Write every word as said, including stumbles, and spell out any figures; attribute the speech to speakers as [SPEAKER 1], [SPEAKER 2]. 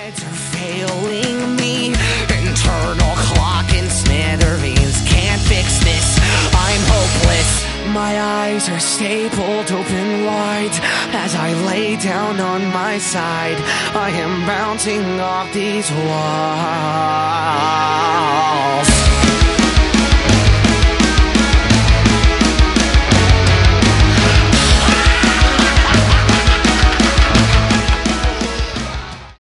[SPEAKER 1] Meds are failing me. Internal clock and smithereens. Can't fix this, I'm hopeless. My eyes are stapled open wide as I lay down on my side. I am bouncing off these walls.